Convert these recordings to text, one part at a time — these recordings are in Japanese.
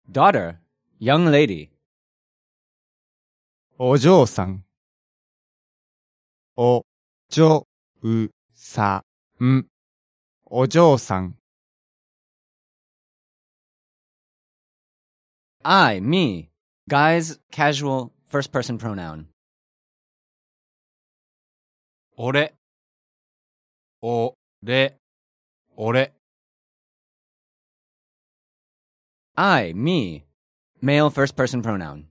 daughter, young lady. お嬢さん。お嬢さん。お嬢さん。 I, me. Guys, casual, first person pronoun. 俺、俺。 I, me. Male first person pronoun.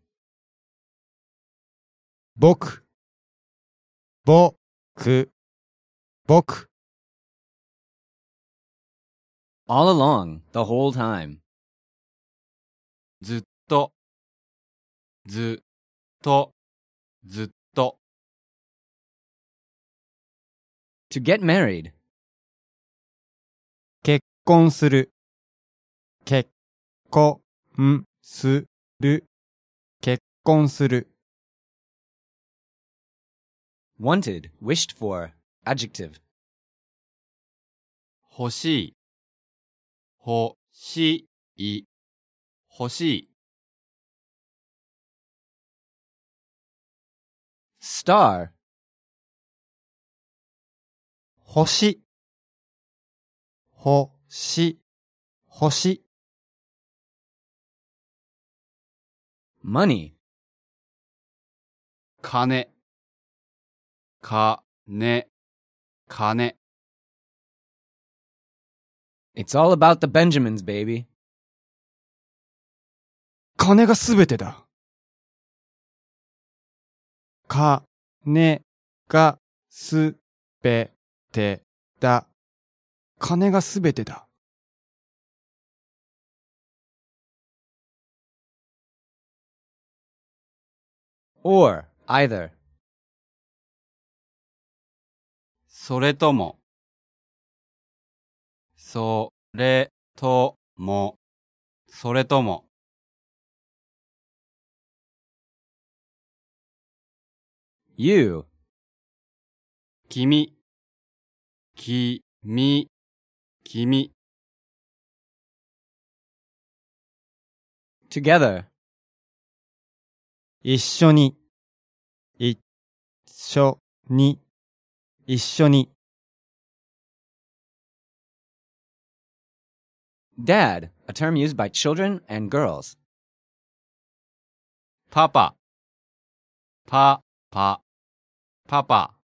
僕。 All along, the whole time. ずっと。 To get married. 結婚する。結婚する。結婚する。 Wanted, wished for. Adjective. 欲しい。 Star. 星。 Money. 金。 It's all about the Benjamins, baby. 金がすべてだ。金がすべてだ。金がすべてだ。 Or, either. それとも。 You. 君。 Together. 一緒に。 Dad, a term used by children and girls. パパ。